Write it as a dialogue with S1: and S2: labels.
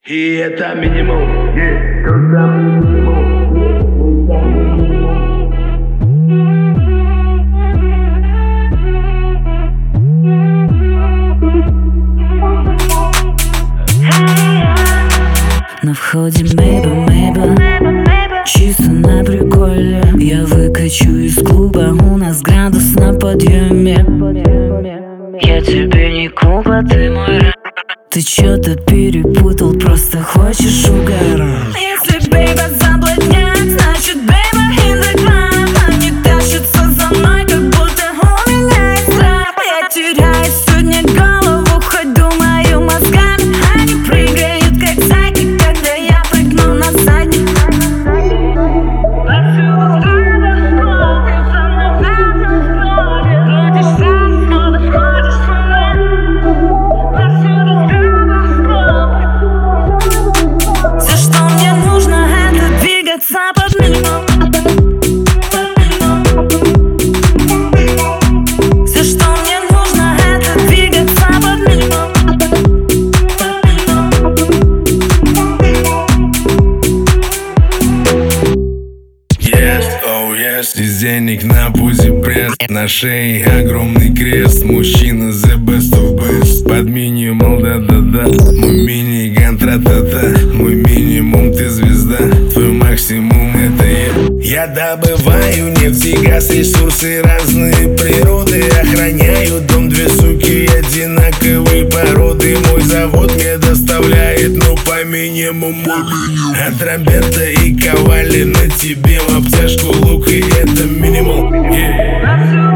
S1: И это минимум, тот самый минимум.
S2: На входе Мейбл, чисто на приколе. Я выкачу из клуба, у нас градус на подъеме. Я тебе не Куба, ты мой рай. Ты чё-то перепутал, просто хочешь угорать. Если бейба заблуднят, значит бейба in the club. Они тащатся за мной, как будто у меня есть раб. Я теряю сегодня голову, хоть думаю мозгами. Они прыгают, как зайки, когда я прыгну на задник. Под минимум. Все, что мне нужно, это двигаться под минимум.
S1: Yes, oh yes, из денег на пузе пресс, на шее огромный крест. Мужчина the best of best. Под минимум, да-да-да. Мой миниган, тра-та-та. Мой минимум, ты звезда. Твой максимум, это я добываю нефть и газ, ресурсы разные природы. Охраняю дом, две суки одинаковой породы. Мой завод мне доставляет, ну по минимуму. От Роберта и Ковали на тебе в обтяжку лук, и это минимум.